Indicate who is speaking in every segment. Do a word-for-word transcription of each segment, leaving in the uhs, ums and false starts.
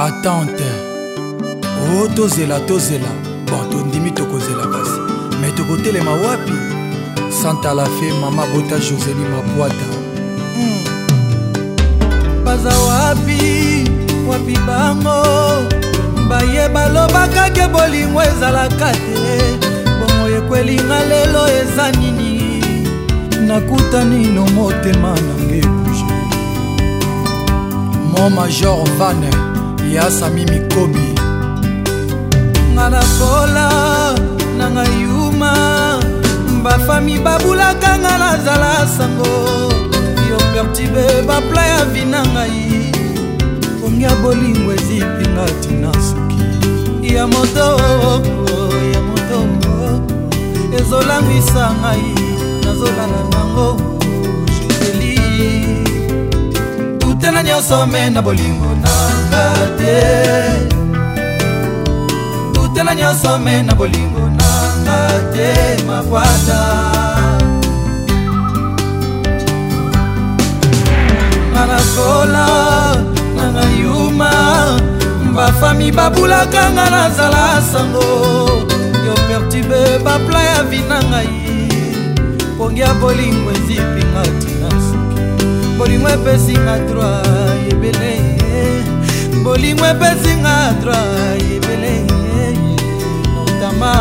Speaker 1: attente. Oh tozela tozela. Bon tondimi tokozela kasi. Mais tokotelema wapi? Santa la fe mama bota Josélie Mapwata. Mm.
Speaker 2: Baza wapi wapi bango baye balobaka ke bolingo ezalaka te bongo ekwelinga lelo eza nini nakutani no motema nange bouge
Speaker 1: mon major Van Yasami Mikobi
Speaker 2: ngana kola nanga yuma bafami babulaka nga nazala sango yo pertibe bapla ya vina ngai pongi ya bolingo ezipinga tina soki ya moto ya moto ezolangwisa ngai nazolala nango Josélie tutela nyonso me na bolingo nanga te tutela nyonso me na bolingo nanga te Mapwata nanakola nanga yuma bafami babulaka nga nazala sango yo pertibe bapla ya vina ngai pongi ya bolingo ezipinga tina soki bolingo epesinga droit yebele bolingo epesinga droit yebele notama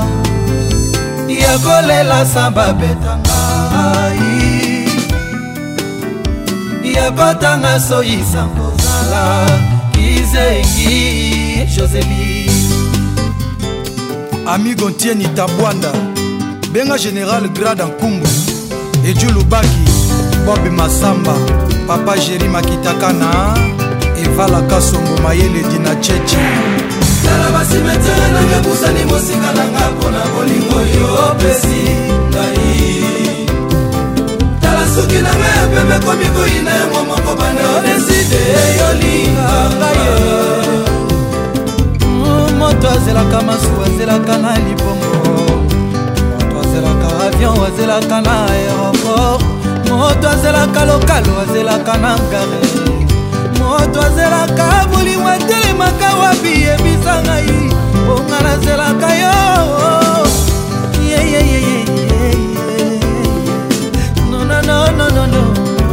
Speaker 2: ya kolela samba betanga ya kotanga soyisa kozala kizengi Josélie
Speaker 1: Amigo Ntieni Tabwanda Benga Général Grade Nkumbu Eju Lubaki Bob Masamba Papa Jerry Makitakana Evala Kasongo Mayele Dina Chechi
Speaker 2: Tala basimetere nange busani mosika nanga pona bolingo yo pesi ngai Tala suki nanga ya pembe komiko ine momoko bane odeside yolinga ngai Moto azelaka masu azelaka na lipongo Moto azelaka avion azelaka na aéroport Moto azelaka lokalo azelaka na ngare Moto azelaka bolingo atelemaka wapi yebisa ngai Onga nazelaka yo yeah, yeah, yeah, yeah, yeah. No, no, no, no, no, no.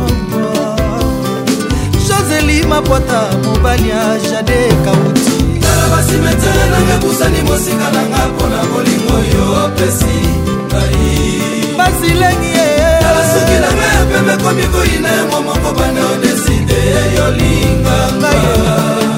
Speaker 2: Josélie Mapwata mobali ya Jade Kauti Tala basimetere nange busani mosika nanga pona bolingo yo pesi ngai Basilengi Tala suki nanga ya pembe komiko ine momoko bane odeside yolinga ngai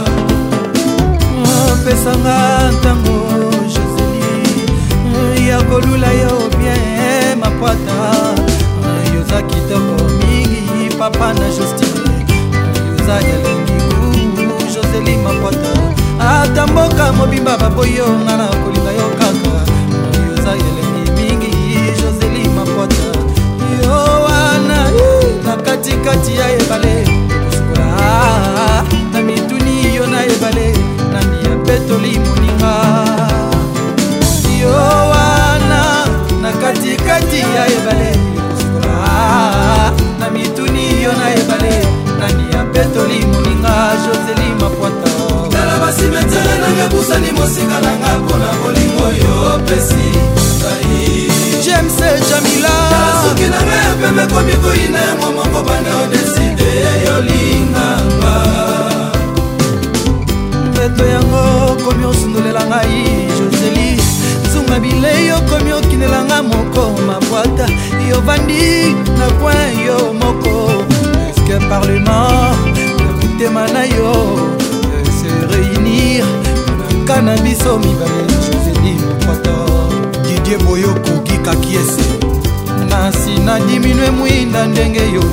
Speaker 2: Pesanga ntango Josélie ya kolula yo bien Mapwata yoza kitoko mingi papa na Justine yoza yelengi Josélie Mapwata ata mboka mobimba baboyo nga na kolinga yo kaka yoza yelengi mingi Josélie Mapwata yo wana na katikati ya ebale kosukola na mituni yo na ebale nani ya petoli moninga yo wana na katikati ya ebale kosukola na mituni yo na ebale nani ya petoli moninga Josélie Mapwata Tala basimetere nange busani mosika nanga pona bolingo yo pesi ngai James Jamila Tala suki nanga ya pembe komiko ine momoko bane odeside yolinganga Mbeto yango komi osundolela ngai Josélie Zunga bile yo komi okinelanga moko Mapwata yo vandi na coin yo moko Est-ce que parlement motema na yo se réunir cannabis au mibale Josélie Mapwata
Speaker 1: Didier Boyoko Gika Kiese
Speaker 2: nasi na diminue mwinda ndenge yo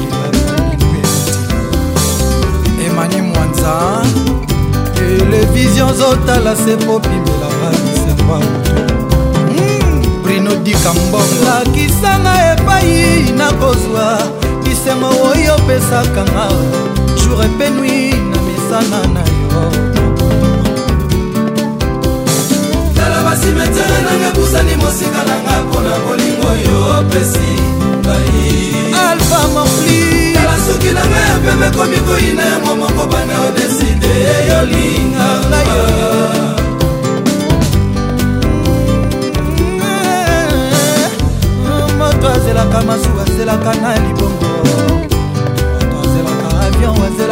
Speaker 1: Emani Mwanza
Speaker 2: Télévision zotala se popimela bamisemba
Speaker 1: Bruno Dika Mbongo
Speaker 2: lakisanga epai nakozwa bisengo oyo pesaka nga jour epe nuit na misana na yo Tala basimetere nange busani mosika nanga pona bolingo yo pesi ngai Alpha Morfli Tala suki nanga ya pembe komiko ine momoko bane odeside yolinga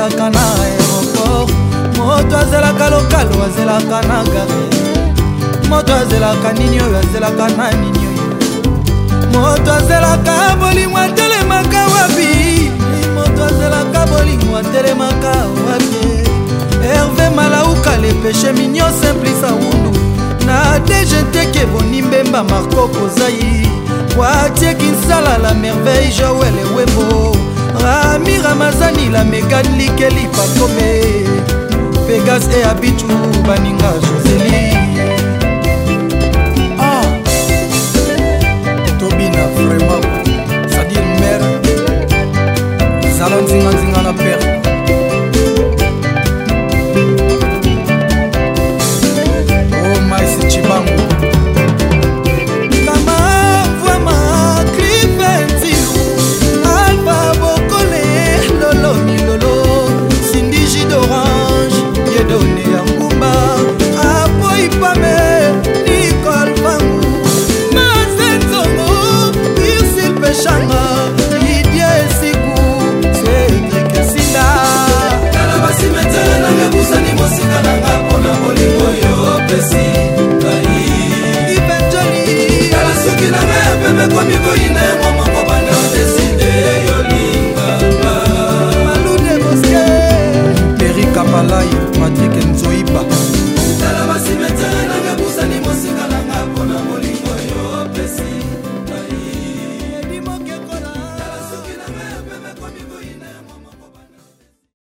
Speaker 2: azelaka na aéroport, moto azelaka lokalo azelaka na gare, moto azelaka nini oyo azelaka na nini oyo, moto azelaka bolingo atelemaka wapi, moto azelaka bolingo atelemaka wapi. Hervé Malauka le péché mignon simplice aundu na D G T ke bonimbemba Marco Kozai Watie Kinsala la merveille Joël Wembo Rami Ramazani la Megan Likeli Pakome Vegas et Abitou Baninga Joseli. Ah Tobina vraiment c'est-à-dire mère Zala nzinga nzinga na père